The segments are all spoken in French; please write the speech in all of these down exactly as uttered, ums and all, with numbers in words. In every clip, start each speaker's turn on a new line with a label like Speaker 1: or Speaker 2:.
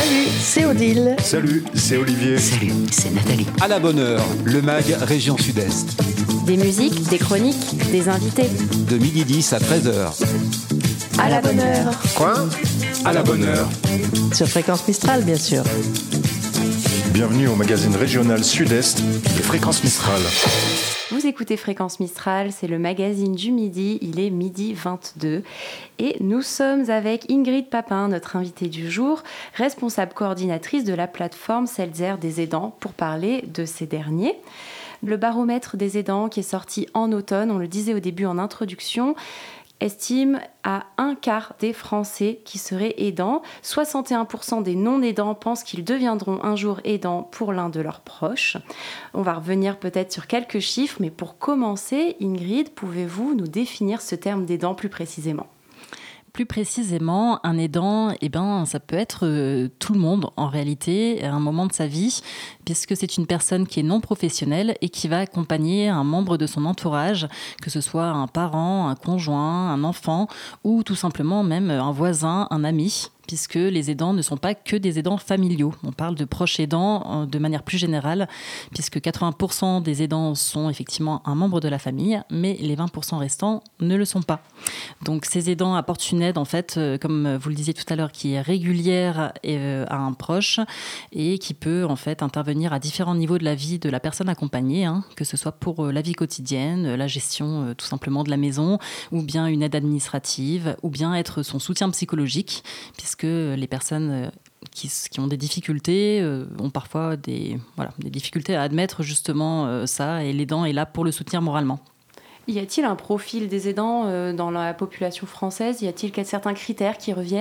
Speaker 1: Salut, c'est Odile.
Speaker 2: Salut, c'est Olivier.
Speaker 3: Salut, c'est Nathalie.
Speaker 4: À la bonne heure, le mag Région Sud-Est.
Speaker 1: Des musiques, des chroniques, des invités.
Speaker 4: De midi dix à treize heures.
Speaker 1: À la bonne heure.
Speaker 2: Quoi ? À la bonne heure.
Speaker 1: Sur Fréquence Mistral, bien sûr.
Speaker 2: Bienvenue au magazine régional Sud-Est de Fréquence Mistral.
Speaker 5: Vous écoutez Fréquence Mistral, c'est le magazine du midi, il est midi vingt-deux et nous sommes avec Ingrid Papin, notre invitée du jour, responsable coordinatrice de la plateforme Seltzer des aidants pour parler de ces derniers. Le baromètre des aidants qui est sorti en automne, on le disait au début en introduction, estime à un quart des Français qui seraient aidants. soixante et un pour cent des non-aidants pensent qu'ils deviendront un jour aidants pour l'un de leurs proches. On va revenir peut-être sur quelques chiffres, mais pour commencer, Ingrid, pouvez-vous nous définir ce terme d'aidant plus précisément ?
Speaker 6: Plus précisément, un aidant, eh ben, ça peut être euh, tout le monde en réalité, à un moment de sa vie, puisque c'est une personne qui est non professionnelle et qui va accompagner un membre de son entourage, que ce soit un parent, un conjoint, un enfant ou tout simplement même un voisin, un ami, puisque les aidants ne sont pas que des aidants familiaux. On parle de proches aidants de manière plus générale, puisque quatre-vingts pour cent des aidants sont effectivement un membre de la famille, mais les vingt pour cent restants ne le sont pas. Donc ces aidants apportent une aide, en fait, comme vous le disiez tout à l'heure, qui est régulière à un proche et qui peut en fait intervenir à différents niveaux de la vie de la personne accompagnée, hein, que ce soit pour la vie quotidienne, la gestion tout simplement de la maison, ou bien une aide administrative, ou bien être son soutien psychologique, puisque que les personnes qui, qui ont des difficultés euh, ont parfois des, voilà, des difficultés à admettre justement euh, ça, et l'aidant est là pour le soutenir moralement.
Speaker 5: Y a-t-il un profil des aidants euh, dans la population française ? Y a-t-il certains critères qui reviennent ?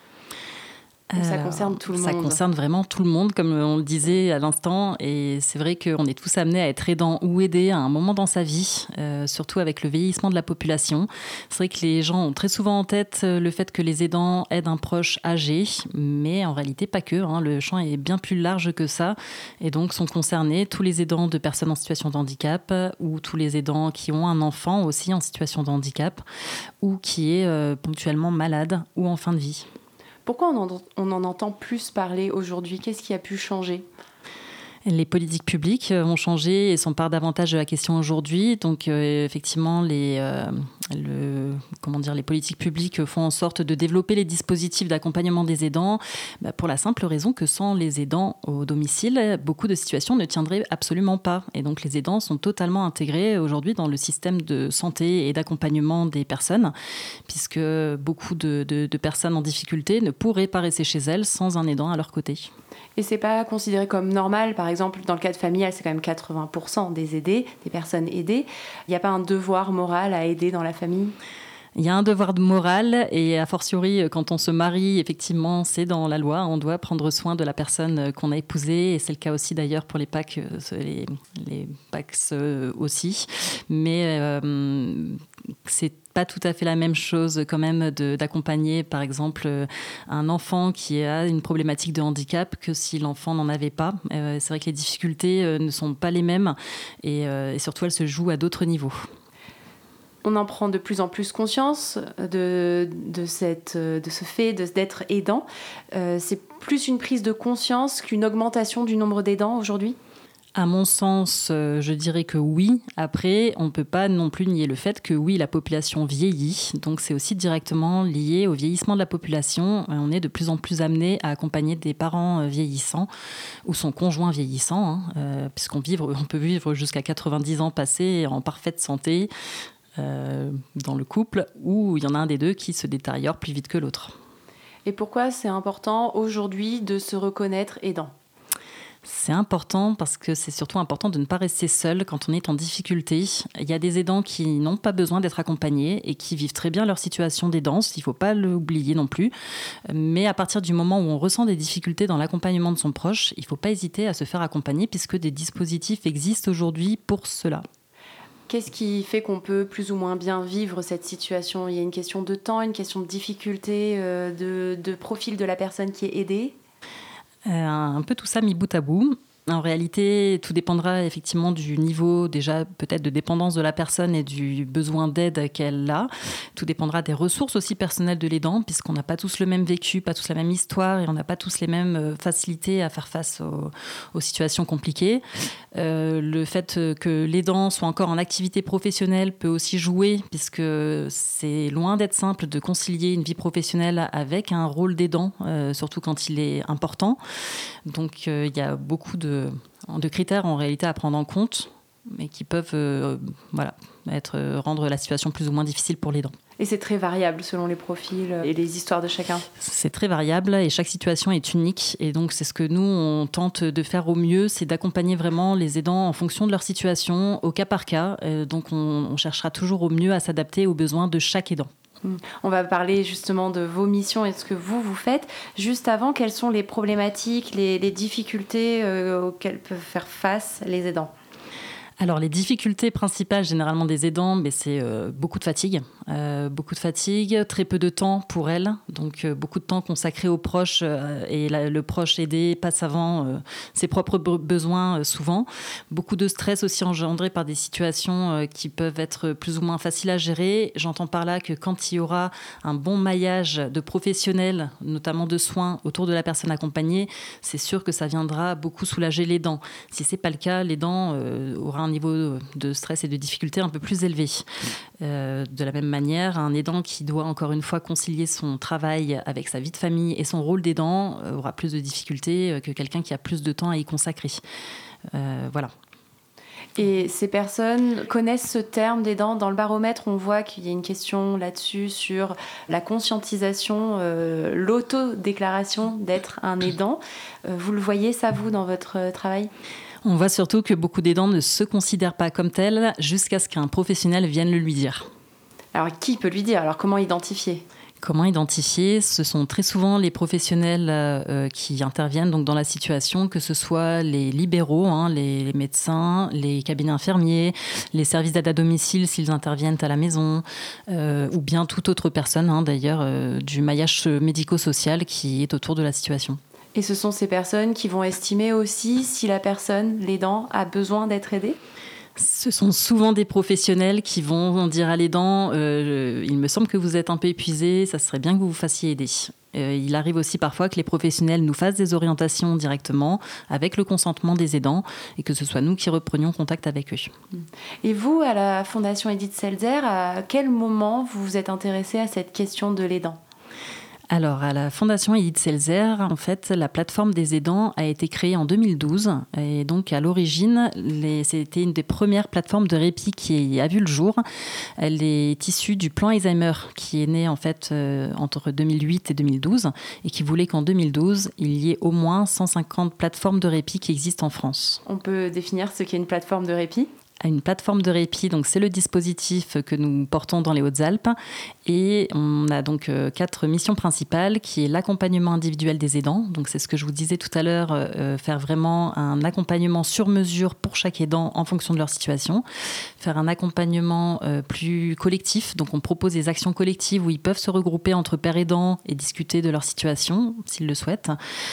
Speaker 5: Ou ça concerne tout le
Speaker 6: ça
Speaker 5: monde.
Speaker 6: Ça concerne vraiment tout le monde, comme on le disait à l'instant. Et c'est vrai qu'on est tous amenés à être aidants ou aidés à un moment dans sa vie, euh, surtout avec le vieillissement de la population. C'est vrai que les gens ont très souvent en tête le fait que les aidants aident un proche âgé, mais en réalité pas que. Hein, le champ est bien plus large que ça. Et donc sont concernés tous les aidants de personnes en situation de handicap, ou tous les aidants qui ont un enfant aussi en situation de handicap, ou qui est euh, ponctuellement malade ou en fin de vie.
Speaker 5: Pourquoi on en, on en entend plus parler aujourd'hui ? Qu'est-ce qui a pu changer ?
Speaker 6: Les politiques publiques ont changé et s'emparent davantage de la question aujourd'hui. Donc, euh, effectivement, les, euh, le, comment dire, les politiques publiques font en sorte de développer les dispositifs d'accompagnement des aidants, bah, pour la simple raison que sans les aidants au domicile, beaucoup de situations ne tiendraient absolument pas. Et donc, les aidants sont totalement intégrés aujourd'hui dans le système de santé et d'accompagnement des personnes, puisque beaucoup de, de, de personnes en difficulté ne pourraient pas rester chez elles sans un aidant à leur côté.
Speaker 5: Et c'est pas considéré comme normal, par exemple, dans le cadre familial, c'est quand même quatre-vingts pour cent des aidés, des personnes aidées. Il n'y a pas un devoir moral à aider dans la famille ?
Speaker 6: Il y a un devoir de morale, et a fortiori, quand on se marie, effectivement, c'est dans la loi. On doit prendre soin de la personne qu'on a épousée, et c'est le cas aussi d'ailleurs pour les P A C, les, les P A C aussi. Mais euh, c'est pas tout à fait la même chose quand même de, d'accompagner par exemple un enfant qui a une problématique de handicap que si l'enfant n'en avait pas. Euh, c'est vrai que les difficultés euh, ne sont pas les mêmes, et, euh, et surtout elles se jouent à d'autres niveaux.
Speaker 5: On en prend de plus en plus conscience de, de, cette, de ce fait de, d'être aidant. Euh, c'est plus une prise de conscience qu'une augmentation du nombre d'aidants aujourd'hui ?
Speaker 6: À mon sens, euh, je dirais que oui. Après, on ne peut pas non plus nier le fait que oui, la population vieillit. Donc, c'est aussi directement lié au vieillissement de la population. On est de plus en plus amené à accompagner des parents vieillissants ou son conjoint vieillissant, hein, euh, puisqu'on vivre, on peut vivre jusqu'à quatre-vingt-dix ans passés en parfaite santé euh, dans le couple, ou il y en a un des deux qui se détériore plus vite que l'autre.
Speaker 5: Et pourquoi c'est important aujourd'hui de se reconnaître aidant ?
Speaker 6: C'est important parce que c'est surtout important de ne pas rester seul quand on est en difficulté. Il y a des aidants qui n'ont pas besoin d'être accompagnés et qui vivent très bien leur situation d'aidance, il ne faut pas l'oublier non plus. Mais à partir du moment où on ressent des difficultés dans l'accompagnement de son proche, il ne faut pas hésiter à se faire accompagner puisque des dispositifs existent aujourd'hui pour cela.
Speaker 5: Qu'est-ce qui fait qu'on peut plus ou moins bien vivre cette situation ? Il y a une question de temps, une question de difficulté, euh, de, de profil de la personne qui est aidée ?
Speaker 6: Euh, un peu tout ça mis bout à bout. En réalité, tout dépendra effectivement du niveau déjà peut-être de dépendance de la personne et du besoin d'aide qu'elle a. Tout dépendra des ressources aussi personnelles de l'aidant, puisqu'on n'a pas tous le même vécu, pas tous la même histoire et on n'a pas tous les mêmes facilités à faire face aux, aux situations compliquées. Euh, le fait que l'aidant soit encore en activité professionnelle peut aussi jouer, puisque c'est loin d'être simple de concilier une vie professionnelle avec un rôle d'aidant, euh, surtout quand il est important. Donc euh, il y a beaucoup de de critères en réalité à prendre en compte, mais qui peuvent euh, voilà, être, rendre la situation plus ou moins difficile pour l'aidant.
Speaker 5: Et c'est très variable selon les profils et les histoires de chacun.
Speaker 6: C'est très variable et chaque situation est unique. Et donc, c'est ce que nous, on tente de faire au mieux, c'est d'accompagner vraiment les aidants en fonction de leur situation, au cas par cas. Euh, donc, on, on cherchera toujours au mieux à s'adapter aux besoins de chaque aidant.
Speaker 5: On va parler justement de vos missions et de ce que vous, vous faites. Juste avant, quelles sont les problématiques, les, les difficultés euh, auxquelles peuvent faire face les aidants ?
Speaker 6: Alors, les difficultés principales, généralement des aidants, mais c'est euh, beaucoup de fatigue. Euh, beaucoup de fatigue, très peu de temps pour elles. Donc, euh, beaucoup de temps consacré aux proches euh, et la, le proche aidé passe avant euh, ses propres be- besoins euh, souvent. Beaucoup de stress aussi engendré par des situations euh, qui peuvent être plus ou moins faciles à gérer. J'entends par là que quand il y aura un bon maillage de professionnels, notamment de soins, autour de la personne accompagnée, c'est sûr que ça viendra beaucoup soulager l'aidant. Si ce n'est pas le cas, l'aidant euh, aura un niveau de stress et de difficulté un peu plus élevé. Euh, de la même manière, un aidant qui doit encore une fois concilier son travail avec sa vie de famille et son rôle d'aidant euh, aura plus de difficultés que quelqu'un qui a plus de temps à y consacrer. Euh, voilà.
Speaker 5: Et ces personnes connaissent ce terme d'aidant. Dans le baromètre, on voit qu'il y a une question là-dessus sur la conscientisation, euh, l'autodéclaration d'être un aidant. Euh, vous le voyez, ça, vous, dans votre travail ?
Speaker 6: On voit surtout que beaucoup d'aidants ne se considèrent pas comme tels jusqu'à ce qu'un professionnel vienne le lui dire.
Speaker 5: Alors, qui peut lui dire ? Alors, comment identifier ?
Speaker 6: Comment identifier ? Ce sont très souvent les professionnels euh, qui interviennent donc dans la situation, que ce soit les libéraux, hein, les, les médecins, les cabinets infirmiers, les services d'aide à domicile s'ils interviennent à la maison, euh, ou bien toute autre personne, hein, d'ailleurs, euh, du maillage médico-social qui est autour de la situation.
Speaker 5: Et ce sont ces personnes qui vont estimer aussi si la personne, l'aidant, a besoin d'être aidée ?
Speaker 6: Ce sont souvent des professionnels qui vont dire à l'aidant euh, « il me semble que vous êtes un peu épuisé, ça serait bien que vous vous fassiez aider ». Euh, il arrive aussi parfois que les professionnels nous fassent des orientations directement avec le consentement des aidants et que ce soit nous qui reprenions contact avec eux.
Speaker 5: Et vous, à la Fondation Edith Selzer, à quel moment vous vous êtes intéressé à cette question de l'aidant ?
Speaker 6: Alors, à la Fondation Edith Selzer, en fait, la plateforme des aidants a été créée en deux mille douze. Et donc, à l'origine, les, c'était une des premières plateformes de répit qui a vu le jour. Elle est issue du plan Alzheimer, qui est né, en fait, euh, entre deux mille huit et deux mille douze, et qui voulait qu'en deux mille douze, il y ait au moins cent cinquante plateformes de répit qui existent en France.
Speaker 5: On peut définir ce qu'est une plateforme de répit ?
Speaker 6: Une plateforme de répit, donc c'est le dispositif que nous portons dans les Hautes-Alpes. Et on a donc euh, quatre missions principales, qui est l'accompagnement individuel des aidants. Donc c'est ce que je vous disais tout à l'heure, euh, faire vraiment un accompagnement sur mesure pour chaque aidant en fonction de leur situation. Faire un accompagnement euh, plus collectif. Donc on propose des actions collectives où ils peuvent se regrouper entre pairs aidants et discuter de leur situation, s'ils le souhaitent.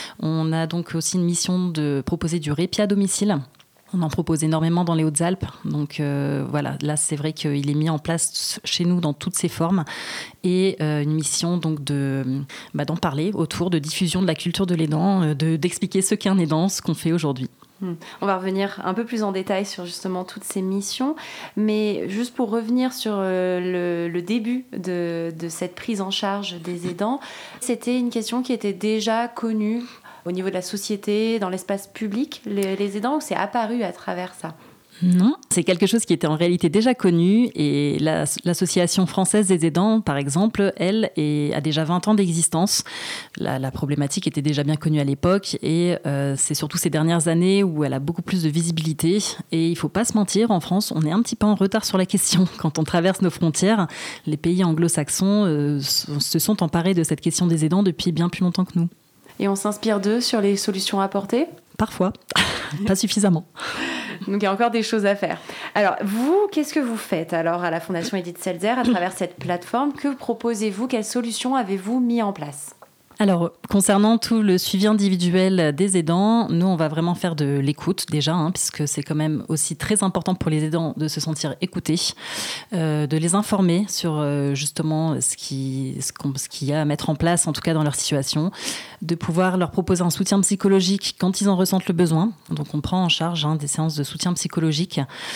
Speaker 6: On a donc aussi une mission de proposer du répit à domicile. On en propose énormément dans les Hautes-Alpes. Donc euh, voilà, là c'est vrai qu'il est mis en place chez nous dans toutes ses formes. Et euh, une mission donc de, bah, d'en parler autour de diffusion de la culture de l'aidant, de, d'expliquer ce qu'est un aidant, ce qu'on fait aujourd'hui.
Speaker 5: On va revenir un peu plus en détail sur justement toutes ces missions, mais juste pour revenir sur le, le début de, de cette prise en charge des aidants, c'était une question qui était déjà connue au niveau de la société, dans l'espace public, les, les aidants, ou c'est apparu à travers ça ?
Speaker 6: Non, c'est quelque chose qui était en réalité déjà connu et la, l'Association française des aidants, par exemple, elle est, a déjà vingt ans d'existence. La, la problématique était déjà bien connue à l'époque et euh, c'est surtout ces dernières années où elle a beaucoup plus de visibilité. Et il ne faut pas se mentir, en France, on est un petit peu en retard sur la question. Quand on traverse nos frontières, les pays anglo-saxons euh, se sont emparés de cette question des aidants depuis bien plus longtemps que nous.
Speaker 5: Et on s'inspire d'eux sur les solutions apportées ?
Speaker 6: Parfois, pas suffisamment.
Speaker 5: Donc il y a encore des choses à faire. Alors vous, qu'est-ce que vous faites alors à la Fondation Edith Selzer à travers cette plateforme ? Que proposez-vous ? Quelles solutions avez-vous mis en place ?
Speaker 6: Alors, concernant tout le suivi individuel des aidants, nous, on va vraiment faire de l'écoute déjà, hein, puisque c'est quand même aussi très important pour les aidants de se sentir écoutés, euh, de les informer sur euh, justement ce qui, ce, qu'on, ce qu'il y a à mettre en place, en tout cas dans leur situation, de pouvoir leur proposer un soutien psychologique quand ils en ressentent le besoin. Donc, on prend en charge hein, des séances de soutien psychologique.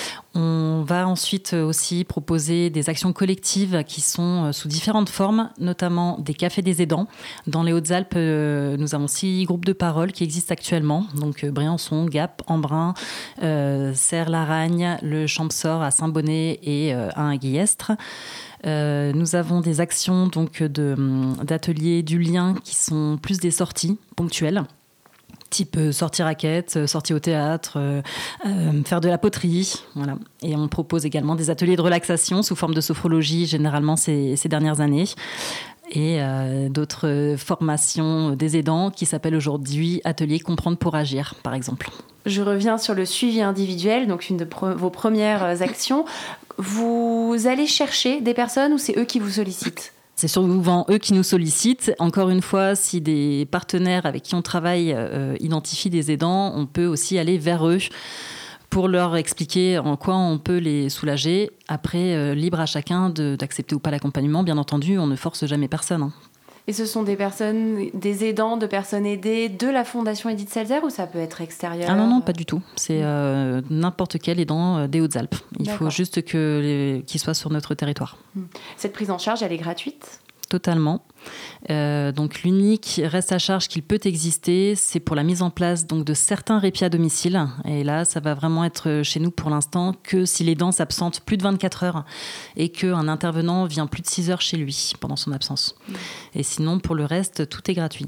Speaker 6: On va ensuite aussi proposer des actions collectives qui sont sous différentes formes, notamment des cafés des aidants. Dans les Hautes-Alpes, euh, nous avons six groupes de parole qui existent actuellement. Donc euh, Briançon, Gap, Embrun, euh, Serres-Laragne, le Champsaur à Saint-Bonnet et euh, un à Guillestre. Euh, nous avons des actions donc, de, d'ateliers du lien qui sont plus des sorties ponctuelles. Type euh, sortie raquette, euh, sortie au théâtre, euh, euh, faire de la poterie. Voilà. Et on propose également des ateliers de relaxation sous forme de sophrologie, généralement ces, ces dernières années. Et euh, d'autres formations des aidants qui s'appellent aujourd'hui Atelier Comprendre pour agir, par exemple.
Speaker 5: Je reviens sur le suivi individuel, donc une de pro- vos premières actions. Vous allez chercher des personnes ou c'est eux qui vous sollicitent ?
Speaker 6: C'est souvent eux qui nous sollicitent. Encore une fois, si des partenaires avec qui on travaille euh, identifient des aidants, on peut aussi aller vers eux pour leur expliquer en quoi on peut les soulager. Après, euh, libre à chacun de, d'accepter ou pas l'accompagnement. Bien entendu, on ne force jamais personne. Hein.
Speaker 5: Et ce sont des personnes, des aidants, de personnes aidées de la Fondation Edith Selzer ou ça peut être extérieur ?
Speaker 6: Ah non, non, pas du tout. C'est euh, n'importe quel aidant euh, des Hautes-Alpes. Il
Speaker 5: D'accord.
Speaker 6: faut juste que les, qu'il soit sur notre territoire.
Speaker 5: Cette prise en charge, elle est gratuite ?
Speaker 6: Totalement. Euh, donc l'unique reste à charge qu'il peut exister, c'est pour la mise en place donc, de certains répits à domicile. Et là, ça va vraiment être chez nous pour l'instant que si l'aidant s'absente plus de vingt-quatre heures et qu'un intervenant vient plus de six heures chez lui pendant son absence. Mmh. Et sinon, pour le reste, tout est gratuit.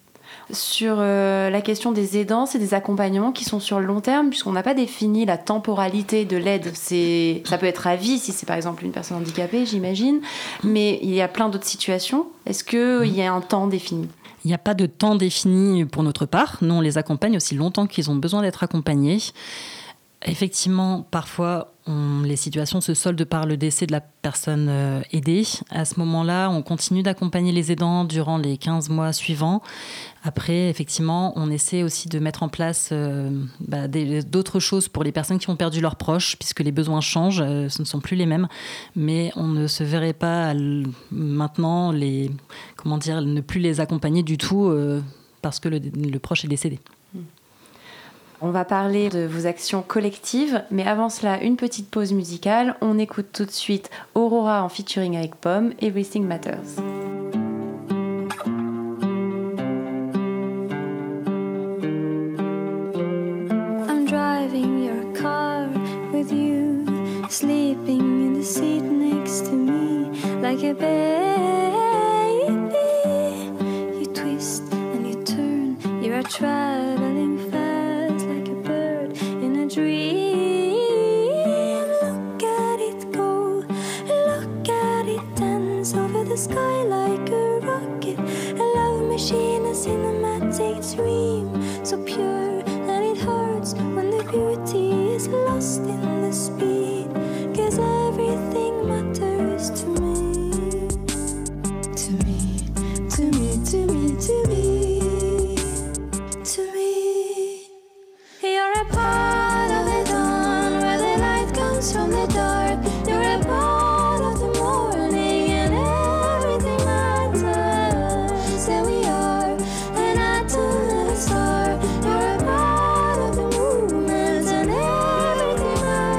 Speaker 5: Sur euh, la question des aidants, c'est des accompagnements qui sont sur le long terme, puisqu'on n'a pas défini la temporalité de l'aide. C'est, ça peut être à vie, si c'est par exemple une personne handicapée, j'imagine, mais il y a plein d'autres situations. Est-ce qu'il y a un temps défini ?
Speaker 6: Il n'y a pas de temps défini pour notre part. Nous, on les accompagne aussi longtemps qu'ils ont besoin d'être accompagnés. Effectivement, parfois, on, les situations se soldent par le décès de la personne euh, aidée. À ce moment-là, on continue d'accompagner les aidants durant les quinze mois suivants. Après, effectivement, on essaie aussi de mettre en place euh, bah, des, d'autres choses pour les personnes qui ont perdu leurs proches, puisque les besoins changent, euh, ce ne sont plus les mêmes. Mais on ne se verrait pas l- maintenant les, comment dire, ne plus les accompagner du tout euh, parce que le, le proche est décédé.
Speaker 5: On va parler de vos actions collectives, mais avant cela, une petite pause musicale. On écoute tout de suite Aurora en featuring avec Pomme, Everything Matters.
Speaker 3: I'm driving your car with you, sleeping in the seat next to me like a baby. You twist and you turn, you are traveling fast. Dream, look at it go, look at it dance over the sky like a rocket. A love machine, a cinematic dream, so pure that it hurts when the beauty is lost in the speed. 'Cause everything matters to me, to me, to me, to me, to me, to me. You're a part of the dawn where the light comes from the dark. You're a part of the morning and everything matters. And we are an atom and a star. You're a part of the movement and everything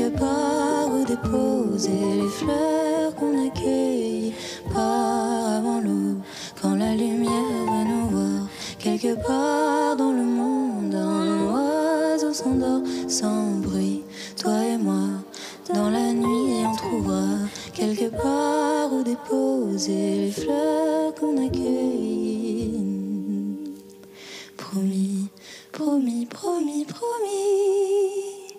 Speaker 3: quelque part où déposer les fleurs qu'on accueille par avant l'aube, quand la lumière va nous voir. Quelque part dans le monde, un oiseau s'endort sans bruit, toi et moi. Dans la nuit on trouvera quelque part où déposer les fleurs qu'on accueille. Promis, promis, promis, promis,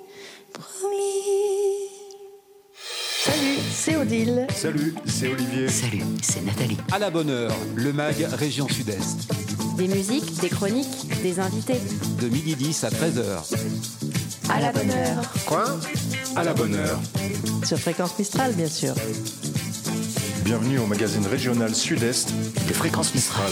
Speaker 3: promis.
Speaker 1: Salut, c'est Odile.
Speaker 2: Salut, c'est Olivier.
Speaker 7: Salut, c'est Nathalie.
Speaker 4: À la bonne heure, le mag Région Sud-Est.
Speaker 5: Des musiques, des chroniques, des invités.
Speaker 4: De midi dix à treize heures.
Speaker 5: À la bonne heure.
Speaker 2: Quoi ? À la bonne heure.
Speaker 1: Sur Fréquence Mistral, bien sûr.
Speaker 2: Bienvenue au magazine régional Sud-Est
Speaker 7: De Fréquence Mistral.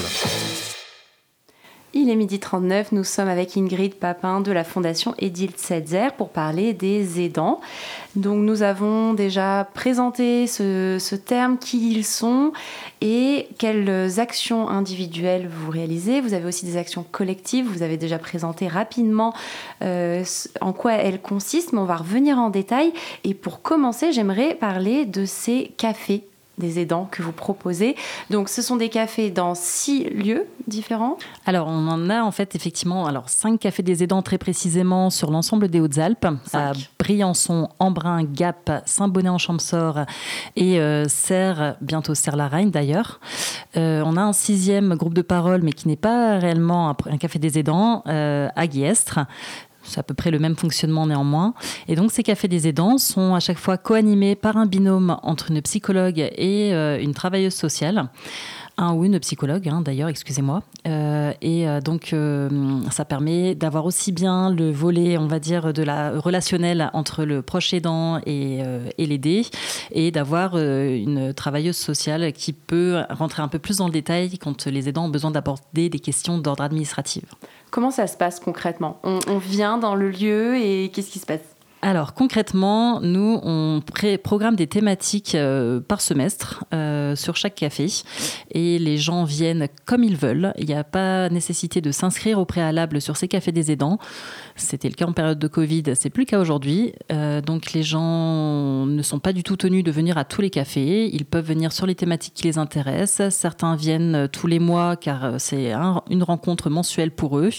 Speaker 5: Il est midi trente-neuf, nous sommes avec Ingrid Papin de la Fondation Edith Setzer pour parler des aidants. Donc nous avons déjà présenté ce, ce terme, qui ils sont et quelles actions individuelles vous réalisez. Vous avez aussi des actions collectives, vous avez déjà présenté rapidement euh, en quoi elles consistent, mais on va revenir en détail. Et pour commencer, j'aimerais parler de ces cafés des aidants que vous proposez. Donc, ce sont des cafés dans six lieux différents.
Speaker 6: Alors, on en a en fait effectivement alors, cinq cafés des aidants très précisément sur l'ensemble des Hautes-Alpes, à Briançon, Embrun, Gap, Saint-Bonnet-en-Champsaur et euh, Serres, bientôt Serres-la-Reine d'ailleurs. Euh, on a un sixième groupe de parole, mais qui n'est pas réellement un, un café des aidants, euh, à Guillestre. C'est à peu près le même fonctionnement néanmoins. Et donc, ces cafés des aidants sont à chaque fois co-animés par un binôme entre une psychologue et euh, une travailleuse sociale. Un ou une psychologue, hein, d'ailleurs, excusez-moi. Euh, et euh, donc, euh, ça permet d'avoir aussi bien le volet, on va dire, de la relationnelle entre le proche aidant et, euh, et l'aidé, et d'avoir euh, une travailleuse sociale qui peut rentrer un peu plus dans le détail quand les aidants ont besoin d'aborder des questions d'ordre administratif.
Speaker 5: Comment ça se passe concrètement ? on, on vient dans le lieu et qu'est-ce qui se passe ?
Speaker 6: Alors concrètement, nous, on pré- programme des thématiques euh, par semestre euh, sur chaque café et les gens viennent comme ils veulent. Il n'y a pas nécessité de s'inscrire au préalable sur ces cafés des aidants. C'était le cas en période de Covid, c'est plus le cas aujourd'hui. Euh, donc les gens ne sont pas du tout tenus de venir à tous les cafés. Ils peuvent venir sur les thématiques qui les intéressent. Certains viennent tous les mois car c'est un, une rencontre mensuelle pour eux.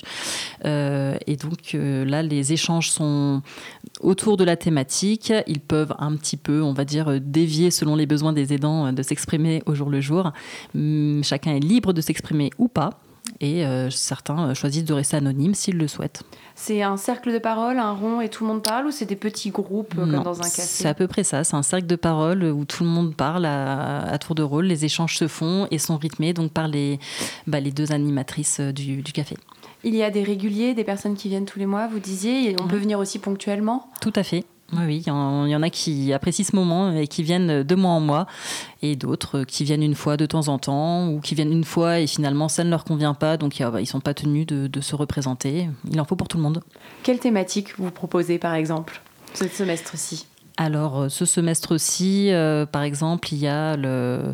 Speaker 6: Euh, et donc euh, là, les échanges sont autour de la thématique. Ils peuvent un petit peu, on va dire, dévier selon les besoins des aidants de s'exprimer au jour le jour. Hum, chacun est libre de s'exprimer ou pas. Et euh, certains choisissent de rester anonymes s'ils le souhaitent.
Speaker 5: C'est un cercle de parole, un rond et tout le monde parle, ou c'est des petits groupes
Speaker 6: non,
Speaker 5: comme dans un café ?
Speaker 6: C'est à peu près ça. C'est un cercle de parole où tout le monde parle à, à tour de rôle. Les échanges se font et sont rythmés donc par les, bah, les deux animatrices du, du café.
Speaker 5: Il y a des réguliers, des personnes qui viennent tous les mois, vous disiez, et on peut venir aussi ponctuellement ?
Speaker 6: Tout à fait. Oui, oui, il y, en, il y en a qui apprécient ce moment et qui viennent de mois en mois, et d'autres qui viennent une fois de temps en temps, ou qui viennent une fois et finalement ça ne leur convient pas, donc ils ne sont pas tenus de, de se représenter. Il en faut pour tout le monde.
Speaker 5: Quelle thématique vous proposez par exemple, ce semestre-ci ?
Speaker 6: Alors, ce semestre-ci, euh, par exemple, il y a le...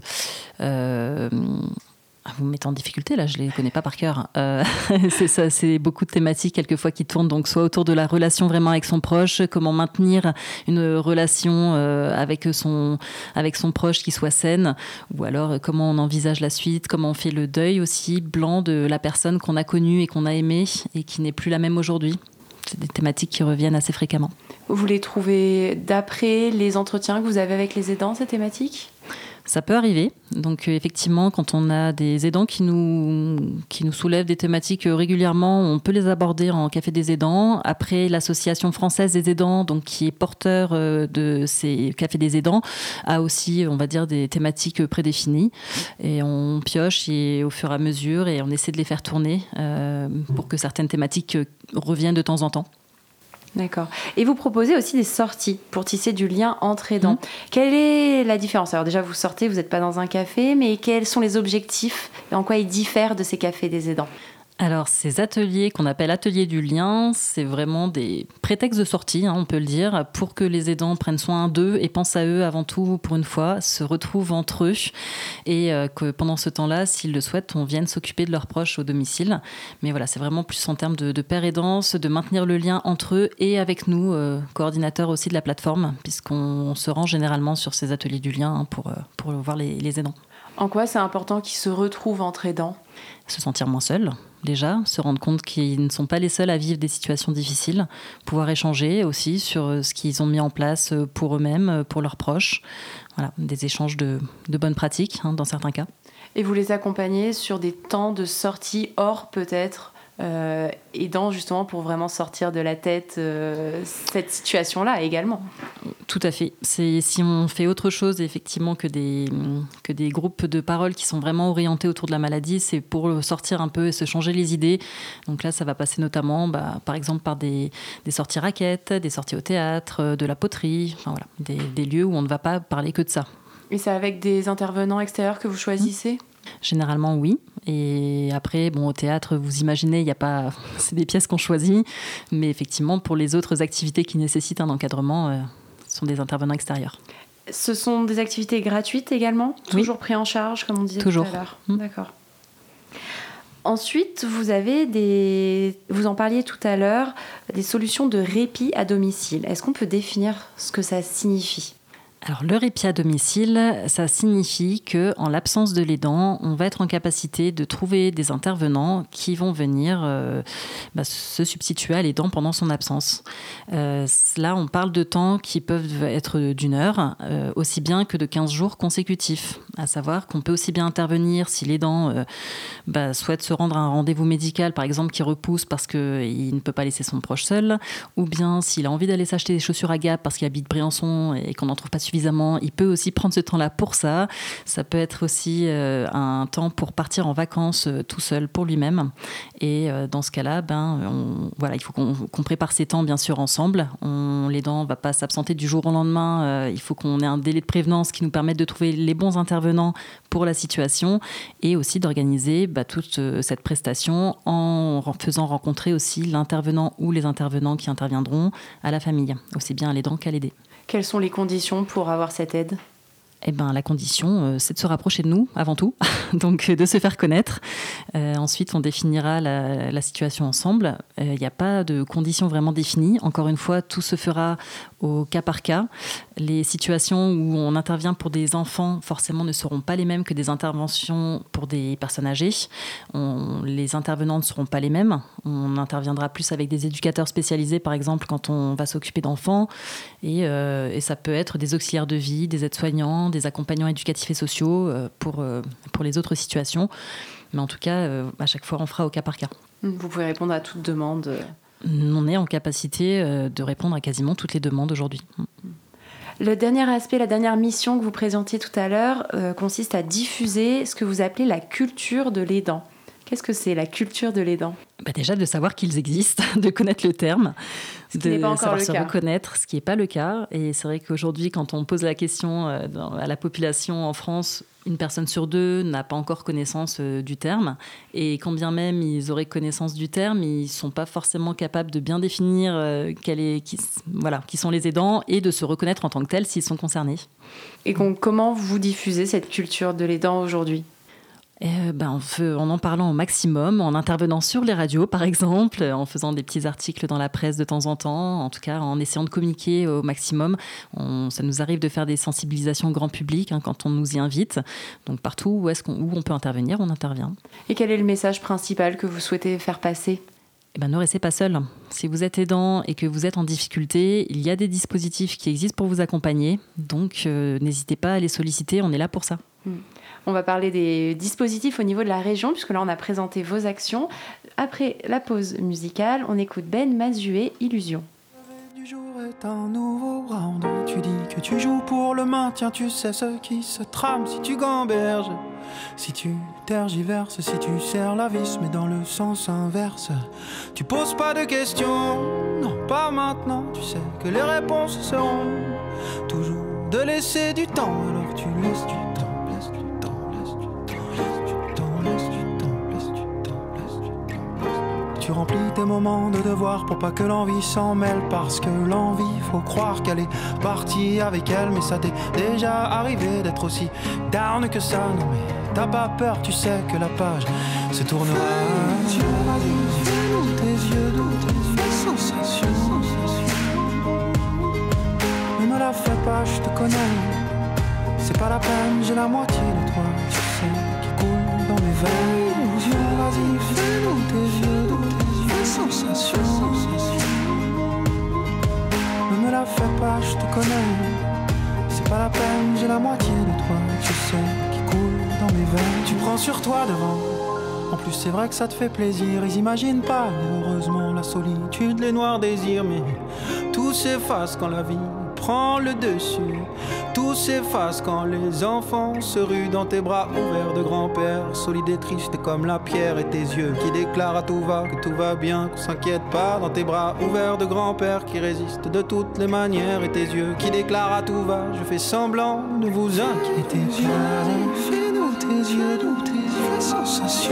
Speaker 6: Euh, Vous me mettez en difficulté, là, je ne les connais pas par cœur. Euh, c'est ça, c'est beaucoup de thématiques, quelquefois, qui tournent donc soit autour de la relation vraiment avec son proche, comment maintenir une relation euh, avec, son, avec son proche qui soit saine, ou alors euh, comment on envisage la suite, comment on fait le deuil aussi blanc de la personne qu'on a connue et qu'on a aimée et qui n'est plus la même aujourd'hui. C'est des thématiques qui reviennent assez fréquemment.
Speaker 5: Vous les trouvez d'après les entretiens que vous avez avec les aidants, ces thématiques ?
Speaker 6: Ça peut arriver. Donc, euh, effectivement, quand on a des aidants qui nous, qui nous soulèvent des thématiques euh, régulièrement, on peut les aborder en café des aidants. Après, l'Association française des aidants, donc, qui est porteur euh, de ces cafés des aidants, a aussi, on va dire, des thématiques euh, prédéfinies. Et on pioche et, au fur et à mesure et on essaie de les faire tourner euh, pour que certaines thématiques euh, reviennent de temps en temps.
Speaker 5: D'accord. Et vous proposez aussi des sorties pour tisser du lien entre aidants. Mmh. Quelle est la différence ? Alors déjà, vous sortez, vous n'êtes pas dans un café, mais quels sont les objectifs et en quoi ils diffèrent de ces cafés des aidants ?
Speaker 6: Alors, ces ateliers qu'on appelle ateliers du lien, c'est vraiment des prétextes de sortie, hein, on peut le dire, pour que les aidants prennent soin d'eux et pensent à eux avant tout pour une fois, se retrouvent entre eux et euh, que pendant ce temps-là, s'ils le souhaitent, on vienne s'occuper de leurs proches au domicile. Mais voilà, c'est vraiment plus en termes de, de père aidance, de maintenir le lien entre eux et avec nous, euh, coordinateurs aussi de la plateforme, puisqu'on se rend généralement sur ces ateliers du lien hein, pour, euh, pour voir les, les aidants.
Speaker 5: En quoi c'est important qu'ils se retrouvent entre aidants ?
Speaker 6: Se sentir moins seuls, déjà, se rendre compte qu'ils ne sont pas les seuls à vivre des situations difficiles, pouvoir échanger aussi sur ce qu'ils ont mis en place pour eux-mêmes, pour leurs proches. Voilà, des échanges de, de bonnes pratiques, hein, dans certains cas.
Speaker 5: Et vous les accompagnez sur des temps de sortie hors peut-être euh, aidants justement pour vraiment sortir de la tête euh, cette situation-là également.
Speaker 6: Tout à fait. C'est, si on fait autre chose effectivement que des, que des groupes de parole qui sont vraiment orientés autour de la maladie, c'est pour sortir un peu et se changer les idées. Donc là, ça va passer notamment bah, par exemple par des, des sorties raquettes, des sorties au théâtre, de la poterie, enfin, voilà, des, des lieux où on ne va pas parler que de ça.
Speaker 5: Et c'est avec des intervenants extérieurs que vous choisissez ? Mmh.
Speaker 6: Généralement, oui. Et après, bon, au théâtre, vous imaginez, il y a pas, c'est des pièces qu'on choisit. Mais effectivement, pour les autres activités qui nécessitent un encadrement, euh, ce sont des intervenants extérieurs.
Speaker 5: Ce sont des activités gratuites également ? Toujours oui. Pris en charge, comme on disait
Speaker 6: Toujours.
Speaker 5: Tout à l'heure.
Speaker 6: Mmh.
Speaker 5: D'accord. Ensuite, vous avez des... Vous en parliez tout à l'heure, des solutions de répit à domicile. Est-ce qu'on peut définir ce que ça signifie ?
Speaker 6: Alors, le répit à domicile, ça signifie qu'en l'absence de l'aidant, on va être en capacité de trouver des intervenants qui vont venir euh, bah, se substituer à l'aidant pendant son absence. Euh, là, on parle de temps qui peuvent être d'une heure, euh, aussi bien que de quinze jours consécutifs. À savoir qu'on peut aussi bien intervenir si l'aidant euh, bah, souhaite se rendre à un rendez-vous médical, par exemple, qui repousse parce qu'il ne peut pas laisser son proche seul, ou bien s'il a envie d'aller s'acheter des chaussures à Gap parce qu'il habite Briançon et qu'on n'en trouve pas suffisamment, il peut aussi prendre ce temps-là pour ça. Ça peut être aussi euh, un temps pour partir en vacances euh, tout seul pour lui-même. Et euh, dans ce cas-là, ben, on, voilà, il faut qu'on, qu'on prépare ces temps bien sûr ensemble. On, l'aidant ne va pas s'absenter du jour au lendemain. Euh, il faut qu'on ait un délai de prévenance qui nous permette de trouver les bons intervenants pour la situation et aussi d'organiser bah, toute euh, cette prestation en faisant rencontrer aussi l'intervenant ou les intervenants qui interviendront à la famille, aussi bien à l'aidant qu'à l'aider.
Speaker 5: Quelles sont les conditions pour avoir cette aide ?
Speaker 6: Eh ben, la condition, euh, c'est de se rapprocher de nous, avant tout, donc de se faire connaître. Euh, ensuite, on définira la, la situation ensemble. Il n'y a pas de conditions vraiment définies. Encore une fois, tout se fera au cas par cas. Les situations où on intervient pour des enfants, forcément, ne seront pas les mêmes que des interventions pour des personnes âgées. On, les intervenants ne seront pas les mêmes. On interviendra plus avec des éducateurs spécialisés, par exemple, quand on va s'occuper d'enfants. Et, euh, et ça peut être des auxiliaires de vie, des aides-soignants, des accompagnants éducatifs et sociaux pour, pour les autres situations. Mais en tout cas, à chaque fois, on fera au cas par cas.
Speaker 5: Vous pouvez répondre à toute demande.
Speaker 6: On est en capacité de répondre à quasiment toutes les demandes aujourd'hui.
Speaker 5: Le dernier aspect, la dernière mission que vous présentiez tout à l'heure euh, consiste à diffuser ce que vous appelez la culture de l'aidant. Qu'est-ce que c'est, la culture de l'aidant ?
Speaker 6: Bah déjà, de savoir qu'ils existent, de connaître le terme,
Speaker 5: ce qui
Speaker 6: de
Speaker 5: n'est pas encore
Speaker 6: savoir
Speaker 5: le
Speaker 6: se
Speaker 5: cas.
Speaker 6: reconnaître, ce qui n'est pas le cas. Et c'est vrai qu'aujourd'hui, quand on pose la question euh, dans, à la population en France, une personne sur deux n'a pas encore connaissance euh, du terme. Et quand bien même ils auraient connaissance du terme, ils ne sont pas forcément capables de bien définir euh, quel est, qui, voilà, qui sont les aidants et de se reconnaître en tant que tels s'ils sont concernés.
Speaker 5: Et donc, comment vous diffusez cette culture de l'aidant aujourd'hui ?
Speaker 6: Euh, ben, en, fe- en en parlant au maximum, en intervenant sur les radios par exemple, en faisant des petits articles dans la presse de temps en temps, en tout cas en essayant de communiquer au maximum. On, ça nous arrive de faire des sensibilisations grand public hein, quand on nous y invite. Donc partout où, est-ce qu'on, où on peut intervenir, on intervient.
Speaker 5: Et quel est le message principal que vous souhaitez faire passer ?
Speaker 6: Eh ben, ne restez pas seul. Si vous êtes aidant et que vous êtes en difficulté, il y a des dispositifs qui existent pour vous accompagner. Donc euh, n'hésitez pas à les solliciter, on est là pour ça.
Speaker 5: Mmh. On va parler des dispositifs au niveau de la région, puisque là, on a présenté vos actions. Après la pause musicale, on écoute Ben Mazué, Illusion.
Speaker 8: Le du jour est un nouveau round. Tu dis que tu joues pour le maintien, tu sais ce qui se trame si tu gamberges. Si tu tergiverses, si tu serres la vis, mais dans le sens inverse. Tu poses pas de questions, non, pas maintenant. Tu sais que les réponses seront toujours de laisser du temps, alors tu laisses du temps. remplis tes moments de devoir pour pas que l'envie s'en mêle. Parce que l'envie, faut croire qu'elle est partie avec elle. Mais ça t'est déjà arrivé d'être aussi down que ça. Non mais t'as pas peur, tu sais que la page se tournera. Tes yeux, fais-nous tes yeux doux, tes sensations. Ne me la fais pas, je te connais. C'est pas la peine, j'ai la moitié de toi, tu sais, qui coule dans mes veines. Tes yeux, vas-y, fais-nous tes yeux doux, tes sensations. Ne me la fais pas, je te connais. C'est pas la peine, j'ai la moitié de toi, tu sais, qui coule dans mes veines. Tu prends sur toi devant. En plus c'est vrai que ça te fait plaisir. Ils imaginent pas, heureusement, la solitude, les noirs désirs. Mais tout s'efface quand la vie prend le dessus. Tout s'efface quand les enfants se ruent dans tes bras ouverts de grand-père. Solide et triste comme la pierre. Et tes yeux qui déclarent à tout va que tout va bien, qu'on s'inquiète pas. Dans tes bras ouverts de grand-père qui résistent de toutes les manières. Et tes yeux qui déclarent à tout va, je fais semblant de vous inquiéter. Fais-nous tes yeux doux, tes sensations.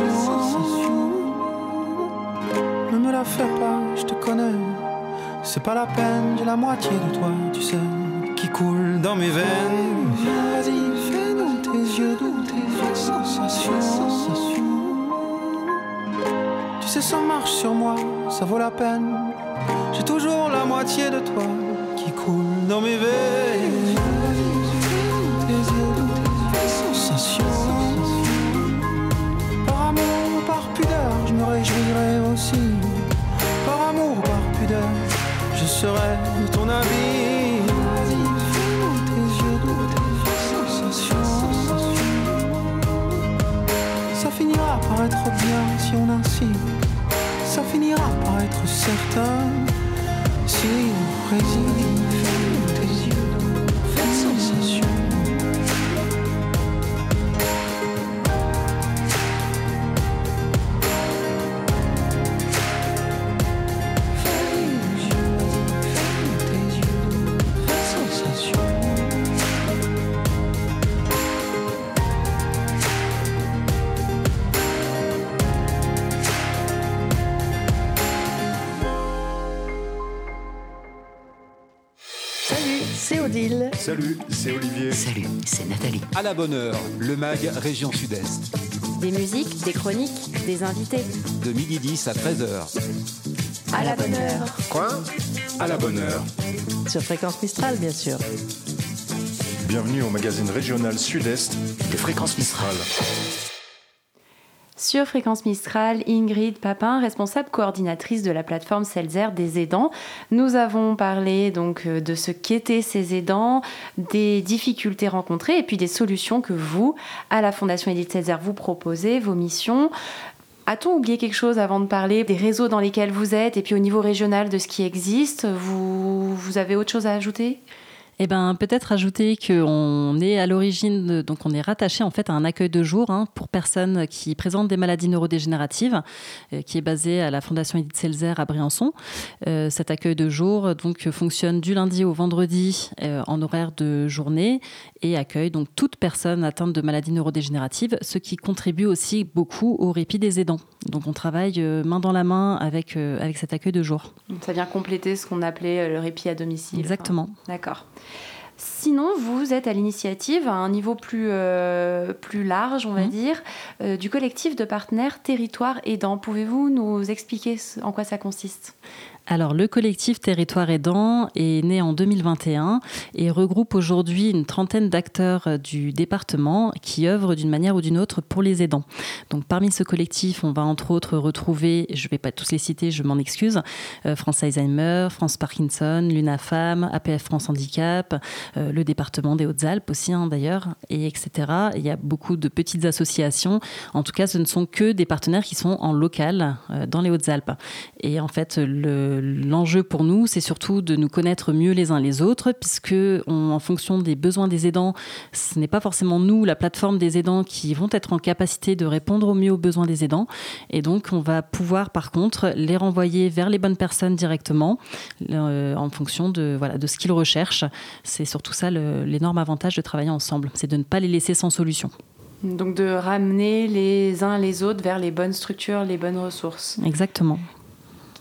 Speaker 8: Ne me la fais pas, je te connais. C'est pas la peine, j'ai la moitié de toi, tu sais, qui coule dans mes veines. Vas-y, fais-nous tes yeux doux, tes sensations. Tu sais, ça marche sur moi, ça vaut la peine. J'ai toujours la moitié de toi qui coule dans mes veines. Vas-y, fais-nous tes yeux doux, tes sensations. Par amour ou par pudeur, je me réjouirai aussi. Par amour ou par pudeur, je serai de ton avis. Vas-y, fais-nous tes yeux doux, tes sensations. Ça finira par être bien si on insiste. Ça finira par être certain si on réside. Fais-nous tes yeux doux, tes sensations.
Speaker 1: C'est Odile.
Speaker 2: Salut, c'est Olivier.
Speaker 7: Salut, c'est Nathalie.
Speaker 4: À la bonne heure, le mag Région Sud-Est.
Speaker 5: Des musiques, des chroniques, des invités.
Speaker 4: De midi dix à treize heures.
Speaker 5: À la bonne heure.
Speaker 2: Quoi ? À la bonne heure.
Speaker 1: Sur Fréquence Mistral, bien sûr.
Speaker 2: Bienvenue au magazine régional Sud-Est
Speaker 7: De Fréquence Mistral.
Speaker 5: Sur Fréquence Mistral, Ingrid Papin, responsable coordinatrice de la plateforme Seltzer des aidants. Nous avons parlé donc de ce qu'étaient ces aidants, des difficultés rencontrées et puis des solutions que vous, à la Fondation Edith Seltzer, vous proposez, vos missions. A-t-on oublié quelque chose avant de parler des réseaux dans lesquels vous êtes et puis au niveau régional de ce qui existe ? Vous, vous avez autre chose à ajouter ?
Speaker 6: Eh ben, peut-être ajouter qu'on est à l'origine, de, donc on est rattaché en fait à un accueil de jour hein, pour personnes qui présentent des maladies neurodégénératives, euh, qui est basé à la Fondation Edith Seltzer à Briançon. Euh, cet accueil de jour donc fonctionne du lundi au vendredi euh, en horaire de journée et accueille donc toute personne atteinte de maladies neurodégénératives, ce qui contribue aussi beaucoup au répit des aidants. Donc on travaille euh, main dans la main avec euh, avec cet accueil de jour.
Speaker 5: Donc ça vient compléter ce qu'on appelait le répit à domicile.
Speaker 6: Exactement.
Speaker 5: Enfin, d'accord. Sinon, vous êtes à l'initiative, à un niveau plus, euh, plus large, on va mmh. dire, euh, du collectif de partenaires Territoire Aidant. Pouvez-vous nous expliquer en quoi ça consiste ?
Speaker 6: Alors, le collectif Territoire Aidant est né en deux mille vingt et un et regroupe aujourd'hui une trentaine d'acteurs du département qui œuvrent d'une manière ou d'une autre pour les aidants. Donc, parmi ce collectif, on va entre autres retrouver, je ne vais pas tous les citer, je m'en excuse, euh, France Alzheimer, France Parkinson, l'UNAFAM, A P F France Handicap, euh, le département des Hautes-Alpes aussi hein, d'ailleurs, et etc. Il y a beaucoup de petites associations. En tout cas, ce ne sont que des partenaires qui sont en local euh, dans les Hautes-Alpes. Et en fait, le L'enjeu pour nous, c'est surtout de nous connaître mieux les uns les autres, puisque on, en fonction des besoins des aidants, ce n'est pas forcément nous, la plateforme des aidants, qui vont être en capacité de répondre au mieux aux besoins des aidants. Et donc, on va pouvoir, par contre, les renvoyer vers les bonnes personnes directement, euh, en fonction de, voilà, de ce qu'ils recherchent. C'est surtout ça le, l'énorme avantage de travailler ensemble, c'est de ne pas les laisser sans solution.
Speaker 5: Donc de ramener les uns les autres vers les bonnes structures, les bonnes ressources.
Speaker 6: Exactement.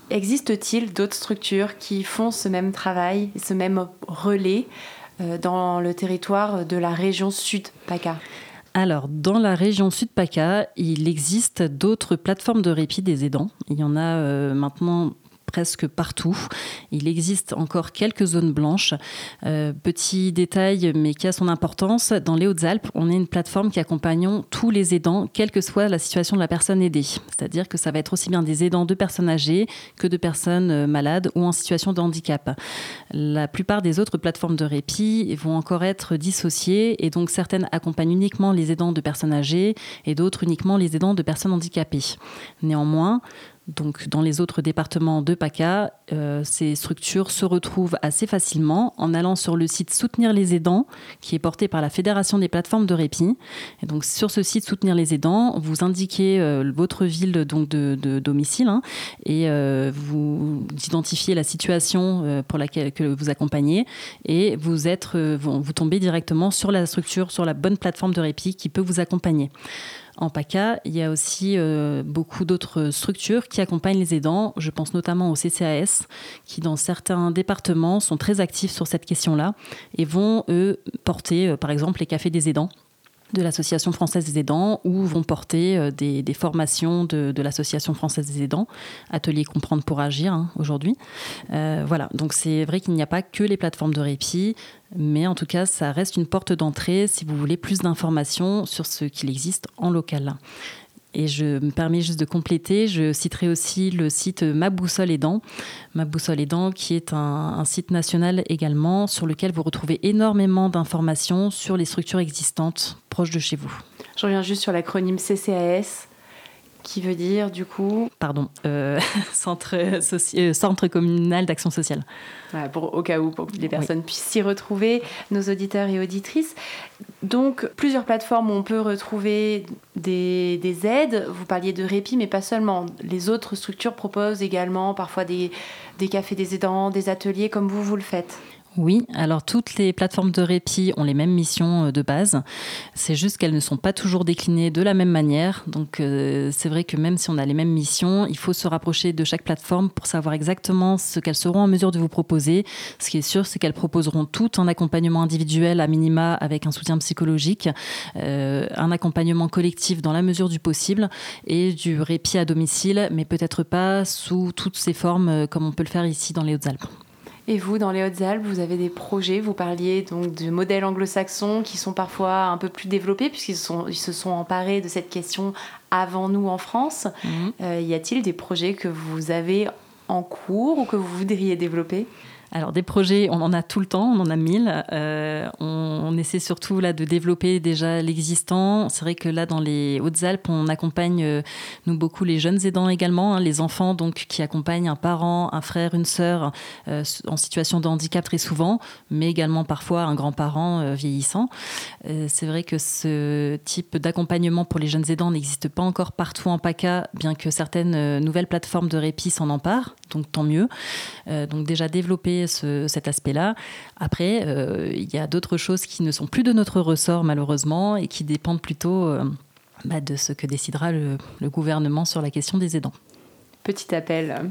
Speaker 5: Existe-t-il d'autres structures qui font ce même travail, ce même relais euh, dans le territoire de la région Sud-PACA ?
Speaker 6: Alors, dans la région Sud-PACA, il existe d'autres plateformes de répit des aidants. Il y en a euh, maintenant presque partout. Il existe encore quelques zones blanches. Euh, petit détail, mais qui a son importance, dans les Hautes-Alpes, on est une plateforme qui accompagne tous les aidants, quelle que soit la situation de la personne aidée. C'est-à-dire que ça va être aussi bien des aidants de personnes âgées que de personnes malades ou en situation de handicap. La plupart des autres plateformes de répit vont encore être dissociées et donc certaines accompagnent uniquement les aidants de personnes âgées et d'autres uniquement les aidants de personnes handicapées. Néanmoins, donc, dans les autres départements de PACA, euh, ces structures se retrouvent assez facilement en allant sur le site Soutenir les aidants, qui est porté par la Fédération des plateformes de répit. Et donc, sur ce site Soutenir les aidants, vous indiquez euh, votre ville donc, de, de domicile hein, et euh, vous identifiez la situation euh, pour laquelle que vous accompagnez et vous, êtes, euh, vous, vous tombez directement sur la structure, sur la bonne plateforme de répit qui peut vous accompagner. En PACA, il y a aussi euh, beaucoup d'autres structures qui accompagnent les aidants. Je pense notamment au C C A S, qui dans certains départements sont très actifs sur cette question-là et vont, eux, porter, euh, par exemple, les cafés des aidants de l'Association française des aidants ou vont porter euh, des, des formations de, de l'Association française des aidants, atelier Comprendre pour agir hein, aujourd'hui. Euh, voilà, donc c'est vrai qu'il n'y a pas que les plateformes de répit, mais en tout cas, ça reste une porte d'entrée si vous voulez plus d'informations sur ce qu'il existe en local. Et je me permets juste de compléter, je citerai aussi le site Ma Boussole Aidant. Ma Boussole Aidant qui est un, un site national également sur lequel vous retrouvez énormément d'informations sur les structures existantes proches de chez vous.
Speaker 5: Je reviens juste sur l'acronyme C C A S. Qui veut dire, du coup...
Speaker 6: Pardon, euh, centre, soci... euh, centre communal d'action sociale.
Speaker 5: Voilà, pour, au cas où, pour que les personnes
Speaker 6: oui.
Speaker 5: puissent s'y retrouver, nos auditeurs et auditrices. Donc, plusieurs plateformes où on peut retrouver des, des aides. Vous parliez de répit, mais pas seulement. Les autres structures proposent également parfois des, des cafés des aidants, des ateliers, comme vous, vous le faites.
Speaker 6: Oui, alors toutes les plateformes de répit ont les mêmes missions de base. C'est juste qu'elles ne sont pas toujours déclinées de la même manière. Donc euh, c'est vrai que même si on a les mêmes missions, il faut se rapprocher de chaque plateforme pour savoir exactement ce qu'elles seront en mesure de vous proposer. Ce qui est sûr, c'est qu'elles proposeront toutes un accompagnement individuel à minima avec un soutien psychologique, euh, un accompagnement collectif dans la mesure du possible et du répit à domicile, mais peut-être pas sous toutes ces formes comme on peut le faire ici dans les Hautes-Alpes.
Speaker 5: Et vous, dans les Hautes-Alpes, vous avez des projets, vous parliez donc de modèles anglo-saxons qui sont parfois un peu plus développés puisqu'ils sont, ils se sont emparés de cette question avant nous en France. Mmh. Euh, y a-t-il des projets que vous avez en cours ou que vous voudriez développer ?
Speaker 6: Alors des projets, on en a tout le temps, on en a mille. Euh, on, on essaie surtout là de développer déjà l'existant. C'est vrai que là dans les Hautes-Alpes, on accompagne euh, nous beaucoup les jeunes aidants également, hein, les enfants donc qui accompagnent un parent, un frère, une sœur euh, en situation de handicap très souvent, mais également parfois un grand-parent euh, vieillissant. Euh, c'est vrai que ce type d'accompagnement pour les jeunes aidants n'existe pas encore partout en PACA, bien que certaines euh, nouvelles plateformes de répit s'en emparent, donc tant mieux. Euh, donc déjà développer Ce, cet aspect-là. Après, euh, il y a d'autres choses qui ne sont plus de notre ressort, malheureusement, et qui dépendent plutôt euh, bah, de ce que décidera le, le gouvernement sur la question des aidants.
Speaker 5: Petit appel.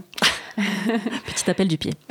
Speaker 6: Petit appel du pied.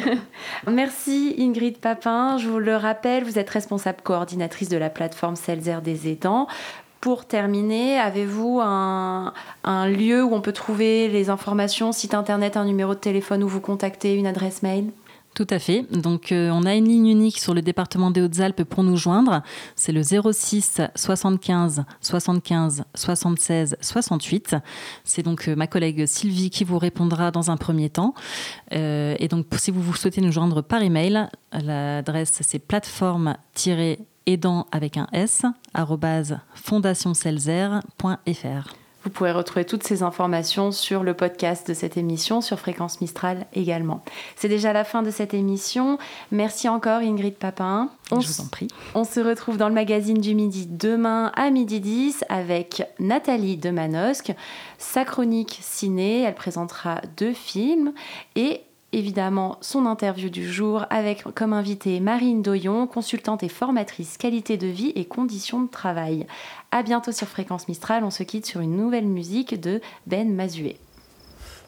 Speaker 5: Merci Ingrid Papin. Je vous le rappelle, vous êtes responsable coordinatrice de la plateforme Celser des aidants. Pour terminer, avez-vous un, un lieu où on peut trouver les informations, site internet, un numéro de téléphone où vous contacter, une adresse mail ?
Speaker 6: Tout à fait. Donc, euh, on a une ligne unique sur le département des Hautes-Alpes pour nous joindre. C'est le zéro six soixante-quinze soixante-quinze soixante-seize soixante-huit. C'est donc euh, ma collègue Sylvie qui vous répondra dans un premier temps. Euh, et donc, si vous, vous souhaitez nous joindre par email, l'adresse c'est plateforme-aidant avec un S, arobase fondation celser point f r.
Speaker 5: Vous pourrez retrouver toutes ces informations sur le podcast de cette émission, sur Fréquence Mistral également. C'est déjà la fin de cette émission. Merci encore Ingrid Papin.
Speaker 6: On Je vous en prie.
Speaker 5: On se retrouve dans le magazine du midi demain à midi dix avec Nathalie de Manosque. Sa chronique ciné, elle présentera deux films et évidemment son interview du jour avec comme invitée Marine Doyon, consultante et formatrice qualité de vie et conditions de travail. À bientôt sur Fréquence Mistral, on se quitte sur une nouvelle musique de Ben Mazué.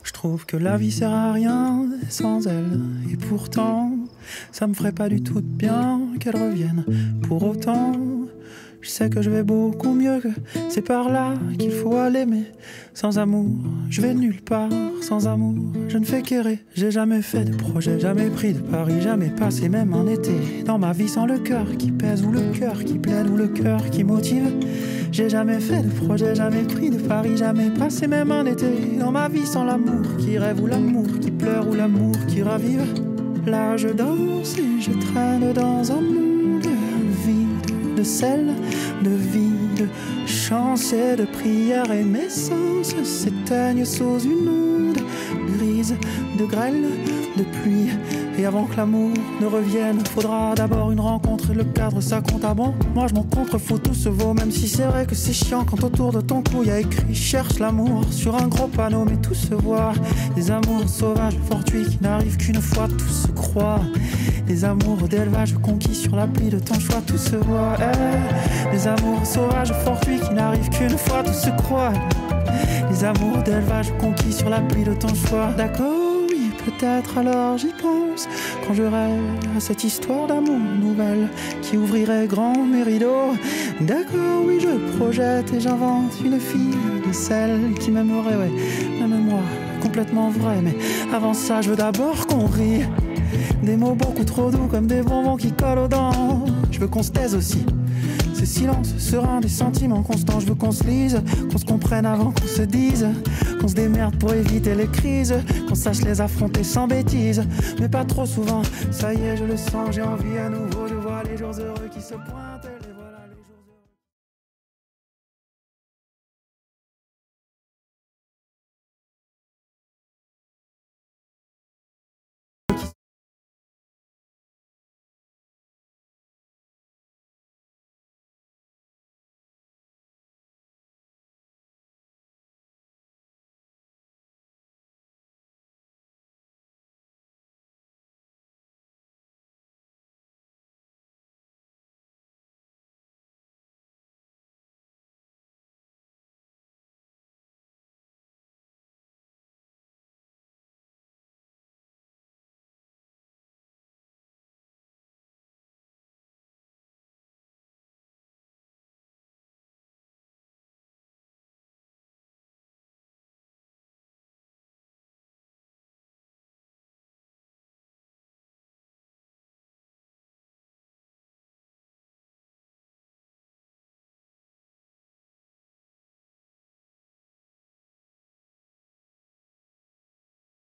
Speaker 8: Je trouve que la vie sert à rien sans elle. Et pourtant, ça me ferait pas du tout de bien qu'elle revienne. Pour autant, je sais que je vais beaucoup mieux, que c'est par là qu'il faut aller. Mais sans amour, je vais nulle part. Sans amour, je ne fais qu'errer. J'ai jamais fait de projet, jamais pris de pari, jamais passé même un été dans ma vie sans le cœur qui pèse, ou le cœur qui plaide, ou le cœur qui motive. J'ai jamais fait de projet, jamais pris de pari, jamais passé même un été dans ma vie sans l'amour qui rêve, ou l'amour qui pleure, ou l'amour qui ravive. Là je danse et je traîne dans un monde vide de sel, de vide, chance et de prière, et mes sens s'éteignent sous une onde grise de grêle, de pluie. Et avant que l'amour ne revienne, faudra d'abord une rencontre, et le cadre ça compte. Ah bon, moi je m'en contrefous, tout se vaut. Même si c'est vrai que c'est chiant quand autour de ton cou y a écrit cherche l'amour sur un gros panneau, mais tout se voit. Des amours sauvages, fortuits qui n'arrivent qu'une fois, tout se croit. Des amours d'élevage conquis sur l'appli de ton choix, tout se voit. Hey, des amours sauvages, fortuits qui n'arrivent qu'une fois, tout se croit. Les amours d'élevage conquis sur l'appli de ton choix. D'accord, oui, peut-être alors j'y pense quand je rêve à cette histoire d'amour nouvelle qui ouvrirait grand mes rideaux. D'accord, oui, je projette et j'invente une fille de celle qui m'aimerait, ouais, même moi, complètement vrai. Mais avant ça, je veux d'abord qu'on rie. Des mots beaucoup trop doux comme des bonbons qui collent aux dents. Je veux qu'on se taise aussi. Ce silence serein des sentiments constants. Je veux qu'on se lise, qu'on se comprenne avant qu'on se dise, qu'on se démerde pour éviter les crises, qu'on sache les affronter sans bêtises, mais pas trop souvent. Ça y est, je le sens, j'ai envie à nouveau. Je vois les jours heureux qui se pointent.